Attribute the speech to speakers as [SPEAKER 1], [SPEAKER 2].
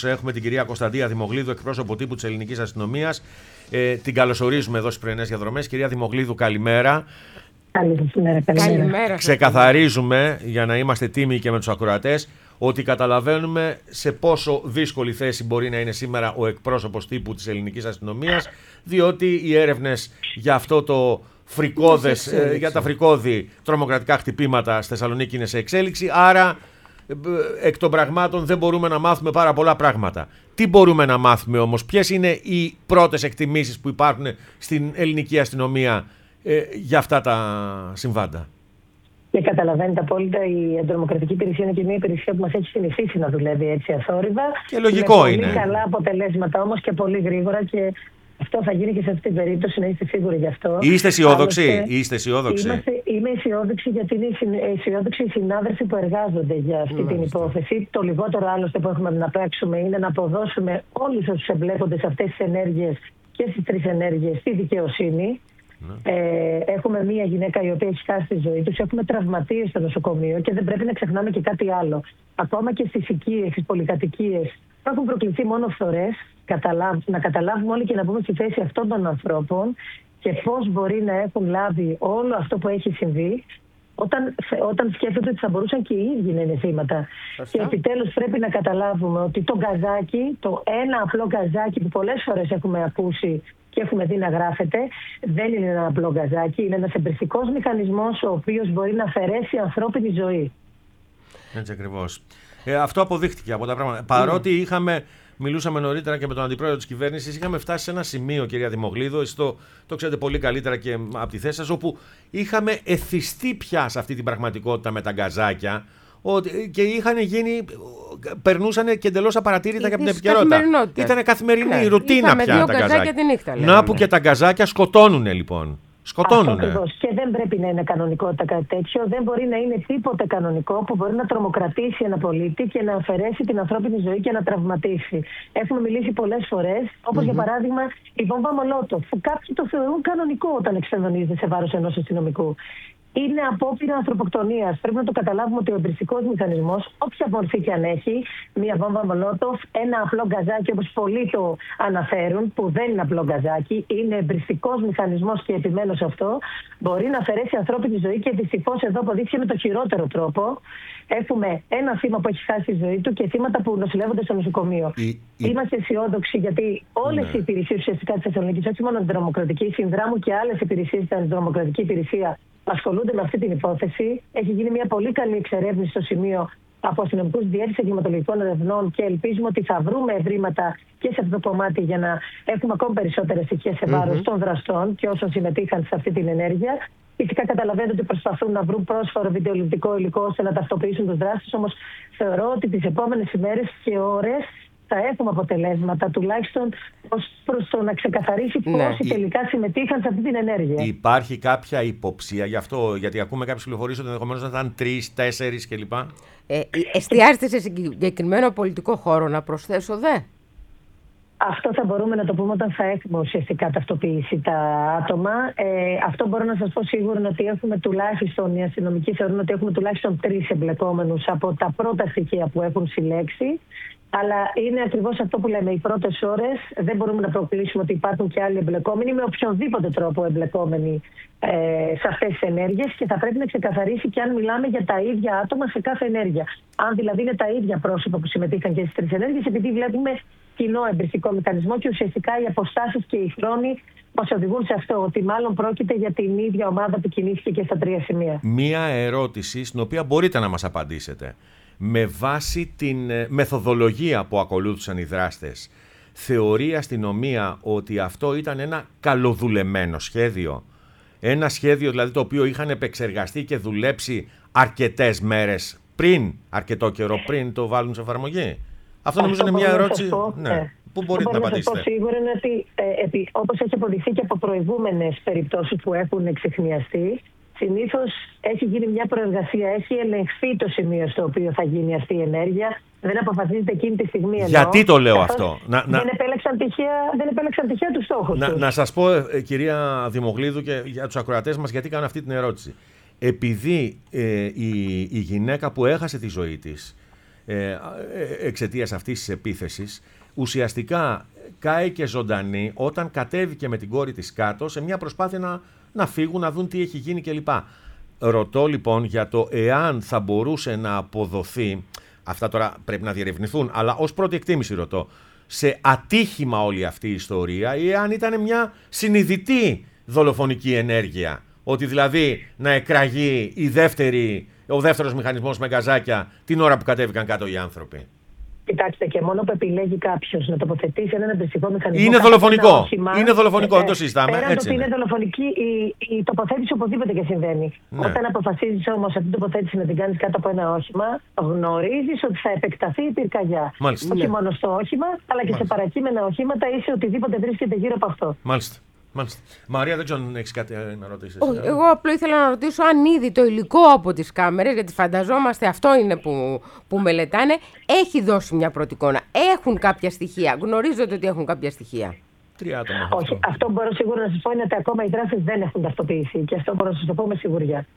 [SPEAKER 1] όμως έχουμε την κυρία Κωνσταντία Δημογλίδου, εκπρόσωπο τύπου της Ελληνικής Αστυνομίας. Την καλωσορίζουμε εδώ στις πρωινές διαδρομές. Κυρία Δημογλίδου, καλημέρα.
[SPEAKER 2] Καλημέρα.
[SPEAKER 1] Ξεκαθαρίζουμε, για να είμαστε τίμοι και με τους ακροατές, ότι καταλαβαίνουμε σε πόσο δύσκολη θέση μπορεί να είναι σήμερα ο εκπρόσωπος τύπου της Ελληνικής Αστυνομίας, διότι οι έρευνες για αυτό το φρικώδες, για τα φρικώδη τρομοκρατικά χτυπήματα στη Θεσσαλονίκη είναι σε εξέλιξη, άρα εκ των πραγμάτων δεν μπορούμε να μάθουμε πάρα πολλά πράγματα. Τι μπορούμε να μάθουμε όμως, ποιες είναι οι πρώτες εκτιμήσεις που υπάρχουν στην ελληνική αστυνομία για αυτά τα συμβάντα?
[SPEAKER 2] Και καταλαβαίνετε απόλυτα, η αντιτρομοκρατική υπηρεσία είναι και μια υπηρεσία που μας έχει συνηθίσει να δουλεύει έτσι αθόρυβα.
[SPEAKER 1] Και λογικό είναι.
[SPEAKER 2] Πολύ καλά αποτελέσματα όμως και πολύ γρήγορα, και αυτό θα γίνει και σε αυτή την περίπτωση, να είστε σίγουροι γι' αυτό.
[SPEAKER 1] Είστε αισιόδοξοι?
[SPEAKER 2] Είμαι αισιόδοξη, γιατί είναι αισιόδοξοι οι συνάδελφοι που εργάζονται για αυτή την υπόθεση. Το λιγότερο άλλωστε που έχουμε να πράξουμε είναι να αποδώσουμε όλους όσους εμπλέκονται σε αυτές τις ενέργειες και στις τρεις ενέργειες στη δικαιοσύνη. Έχουμε μία γυναίκα η οποία έχει χάσει τη ζωή τους, έχουμε τραυματίες στο νοσοκομείο και δεν πρέπει να ξεχνάμε και κάτι άλλο. Ακόμα και στις οικίες, στις πολυκατοικίες έχουν προκληθεί μόνο φθορές. Να καταλάβουμε όλοι και να μπούμε στη θέση αυτών των ανθρώπων και πώς μπορεί να έχουν λάβει όλο αυτό που έχει συμβεί, όταν σκέφτονται ότι θα μπορούσαν και οι ίδιοι να είναι θύματα. Και επιτέλους πρέπει να καταλάβουμε ότι το γκαζάκι, το ένα απλό γκαζάκι που πολλές φορές έχουμε ακούσει και έχουμε δει να γράφεται, δεν είναι ένα απλό γκαζάκι, είναι ένας εμπριστικός μηχανισμός ο οποίος μπορεί να αφαιρέσει ανθρώπινη ζωή.
[SPEAKER 1] Έτσι ακριβώς. Αυτό αποδείχτηκε από τα πράγματα. Παρότι μιλούσαμε νωρίτερα και με τον αντιπρόεδρο της κυβέρνησης, είχαμε φτάσει σε ένα σημείο, κυρία Δημογλίδου, εσείς το ξέρετε πολύ καλύτερα και από τη θέση σας, όπου είχαμε εθιστεί πια σε αυτή την πραγματικότητα με τα γκαζάκια, και περνούσαν και εντελώς απαρατήρητα και από την επικαιρότητα. Ήταν καθημερινή ρουτίνα πια τα γκαζάκια. Να που και τα γκαζάκια σκοτώνουνε λοιπόν.
[SPEAKER 2] Ακριβώς. Και δεν πρέπει να είναι κανονικότητα κάτι τέτοιο. Δεν μπορεί να είναι τίποτε κανονικό που μπορεί να τρομοκρατήσει ένα πολίτη και να αφαιρέσει την ανθρώπινη ζωή και να τραυματίσει. Έχουμε μιλήσει πολλές φορές, όπως για παράδειγμα η βόμβα Μολότοφ, που κάποιοι το θεωρούν κανονικό όταν εξαφανίζεται σε βάρος ενός αστυνομικού. Είναι απόπειρα ανθρωποκτονίας. Πρέπει να το καταλάβουμε ότι ο εμπριστικός μηχανισμός, όποια μορφή και αν έχει, μία βόμβα Μολότοφ, ένα απλό γκαζάκι, όπως πολλοί το αναφέρουν, που δεν είναι απλό γκαζάκι, είναι εμπριστικός μηχανισμός και επιμένω σε αυτό, μπορεί να αφαιρέσει ανθρώπινη ζωή, και δυστυχώς εδώ αποδείχθηκε με το χειρότερο τρόπο. Έχουμε ένα θύμα που έχει χάσει τη ζωή του και θύματα που νοσηλεύονται στο νοσοκομείο. Είμαστε αισιόδοξοι, γιατί όλες οι υπηρεσίες ουσιαστικά της Θεσσαλονίκης, όχι μόνο αντιδρομοκρατική, συνδράμουν και άλλες υπηρεσίες στην αντιδρομοκρατική υπηρεσία, ασχολούνται με αυτή την υπόθεση. Έχει γίνει μια πολύ καλή εξερεύνηση στο σημείο από αστυνομικούς διεύθυνσης εγκληματολογικών ερευνών και ελπίζουμε ότι θα βρούμε ευρήματα και σε αυτό το κομμάτι για να έχουμε ακόμη περισσότερα στοιχεία σε βάρος των δραστών και όσων συμμετείχαν σε αυτή την ενέργεια. Φυσικά καταλαβαίνετε ότι προσπαθούν να βρουν πρόσφορο βιντεοληπτικό υλικό ώστε να ταυτοποιήσουν τους δράστες, όμως θεωρώ ότι τις επόμενες ημέρες και ώρες θα έχουμε αποτελέσματα, τουλάχιστον προς το να ξεκαθαρίσει πόσοι τελικά συμμετείχαν σε αυτή την ενέργεια.
[SPEAKER 1] Υπάρχει κάποια υποψία γι' αυτό, γιατί ακούμε κάποιες πληροφορίες ότι ενδεχομένως να ήταν 3-4 κλπ.
[SPEAKER 3] Εστιάζεται σε συγκεκριμένο πολιτικό χώρο, να προσθέσω
[SPEAKER 2] Αυτό θα μπορούμε να το πούμε όταν θα έχουμε ουσιαστικά ταυτοποιήσει τα άτομα. Αυτό μπορώ να σας πω σίγουρα ότι έχουμε τουλάχιστον, οι αστυνομικοί θεωρούν ότι έχουμε τουλάχιστον 3 εμπλεκόμενους από τα πρώτα στοιχεία που έχουν συλλέξει. Αλλά είναι ακριβώς αυτό που λέμε. Οι πρώτες ώρες δεν μπορούμε να προκλείσουμε ότι υπάρχουν και άλλοι εμπλεκόμενοι με οποιονδήποτε τρόπο εμπλεκόμενοι σε αυτές τις ενέργειες, και θα πρέπει να ξεκαθαρίσει και αν μιλάμε για τα ίδια άτομα σε κάθε ενέργεια. Αν δηλαδή είναι τα ίδια πρόσωπα που συμμετείχαν και στις 3 ενέργειες, επειδή βλέπουμε κοινό εμπριστικό μηχανισμό και ουσιαστικά οι αποστάσεις και οι χρόνοι μας οδηγούν σε αυτό, ότι μάλλον πρόκειται για την ίδια ομάδα που κινήθηκε και στα 3 σημεία.
[SPEAKER 1] Μία ερώτηση στην οποία μπορείτε να μας απαντήσετε. Με βάση την μεθοδολογία που ακολούθησαν οι δράστες, θεωρεί η αστυνομία ότι αυτό ήταν ένα καλοδουλεμένο σχέδιο? Ένα σχέδιο δηλαδή το οποίο είχαν επεξεργαστεί και δουλέψει αρκετές μέρες αρκετό καιρό πριν το βάλουν σε εφαρμογή? Αυτό νομίζω είναι μια ερώτηση που μπορείτε να απαντήσετε.
[SPEAKER 2] Αυτό σίγουρα είναι ότι όπως έχει αποδειχθεί και από προηγούμενες περιπτώσεις που έχουν εξιχνιαστεί, συνήθως έχει γίνει μια προεργασία, έχει ελεγχθεί το σημείο στο οποίο θα γίνει αυτή η ενέργεια. Δεν αποφασίζεται εκείνη τη στιγμή.
[SPEAKER 1] Γιατί το λέω αυτό?
[SPEAKER 2] Δεν επέλεξαν τυχαία τους στόχους τους.
[SPEAKER 1] Να σας πω, κυρία Δημογλίδου, και για τους ακροατές μας, γιατί κάνω αυτή την ερώτηση. Επειδή η γυναίκα που έχασε τη ζωή της εξαιτίας αυτής της επίθεσης, ουσιαστικά κάηκε ζωντανή όταν κατέβηκε με την κόρη της κάτω σε μια προσπάθεια να φύγουν, να δουν τι έχει γίνει κλπ. Ρωτώ λοιπόν για το εάν θα μπορούσε να αποδοθεί, αυτά τώρα πρέπει να διερευνηθούν, αλλά ως πρώτη εκτίμηση ρωτώ, σε ατύχημα όλη αυτή η ιστορία ή εάν ήταν μια συνειδητή δολοφονική ενέργεια, ότι δηλαδή να εκραγεί ο δεύτερος μηχανισμός με γκαζάκια την ώρα που κατέβηκαν κάτω οι άνθρωποι.
[SPEAKER 2] Κοιτάξτε, και μόνο που επιλέγει κάποιος να τοποθετήσει έναν αντιστοιχό μηχανισμό.
[SPEAKER 1] Είναι δολοφονικό. Είναι δολοφονικό, δεν το συζητάμε.
[SPEAKER 2] Πέραν το ότι είναι δολοφονική, η τοποθέτηση οπωσδήποτε και συμβαίνει. Ναι. Όταν αποφασίζεις όμως αυτή την τοποθέτηση να την κάνεις κάτω από ένα όχημα, γνωρίζεις ότι θα επεκταθεί η πυρκαγιά.
[SPEAKER 1] Μάλιστα.
[SPEAKER 2] Όχι μόνο στο όχημα, αλλά και σε παρακείμενα οχήματα ή σε οτιδήποτε βρίσκεται γύρω από αυτό.
[SPEAKER 1] Μάλιστα. Μαρία, δεν ξέρω αν έχεις κάτι να ρωτήσεις.
[SPEAKER 3] Εγώ απλά ήθελα να ρωτήσω αν ήδη το υλικό από τις κάμερες, γιατί φανταζόμαστε αυτό είναι που μελετάνε, έχει δώσει μια πρώτη εικόνα. Έχουν κάποια στοιχεία. Γνωρίζετε ότι έχουν κάποια στοιχεία.
[SPEAKER 1] 3 άτομα.
[SPEAKER 2] Όχι, αυτό μπορώ σίγουρα να σας πω είναι ότι ακόμα οι δράσεις δεν έχουν ταυτοποιηθεί και αυτό μπορώ να σας το πω με σιγουριά.